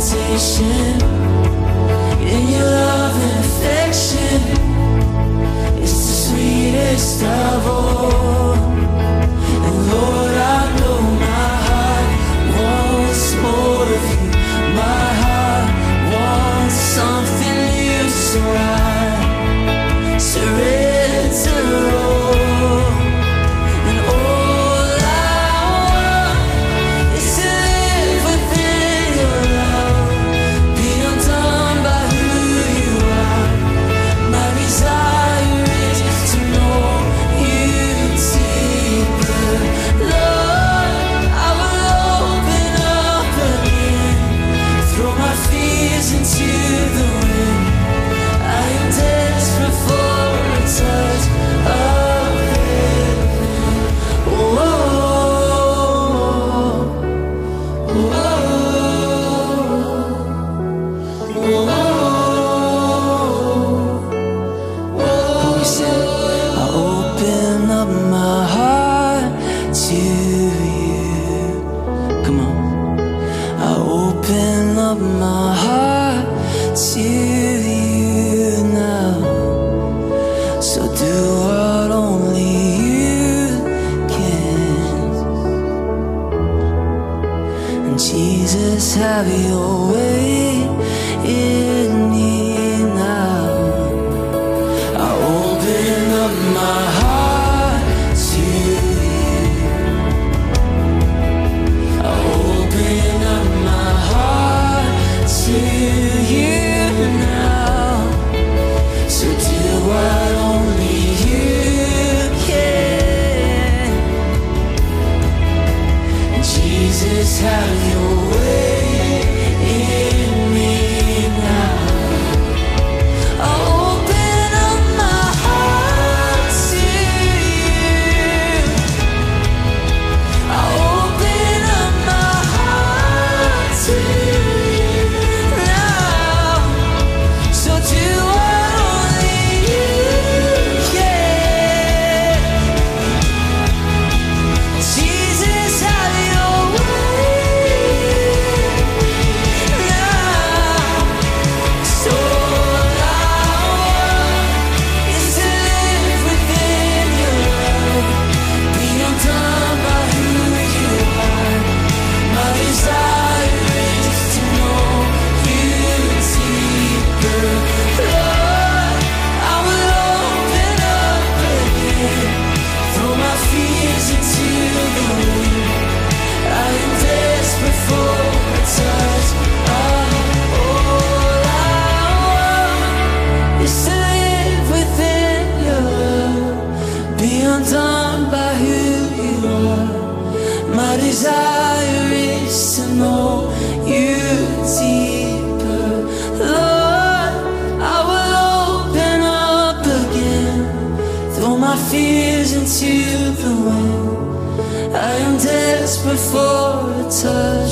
sensation in your love and affection. It's the sweetest of all. And Lord, I know my heart wants more of you. My heart wants something new, so I surrender all. And all I want is to live within your love, be undone by who you are. My desire is to know you deeper. Lord, I will open up again, throw my fears into the wind. I am desperate for a touch of heaven. Whoa, whoa, whoa. We said, I open up my heart to you. Come on. I open up my heart to you now. So do what only you can. And Jesus, have your way in me now. I open up my heart to you. I open up my heart to you now. So do what only you can. Jesus, have your way in me now. I open up my heart to you. I open up my heart to you now. So do what only you can. Jesus, have your way now. So all I want is to live within your love, be undone by who you are. My desire is to know you deeper. Lord, I will open up again, throw my fears into the wind. I am desperate for a touch of all I want is to live within your love, be undone by who you are. My desire is to know you deeper. Lord, I will open up again, throw my fears into the wind. I am desperate for a touch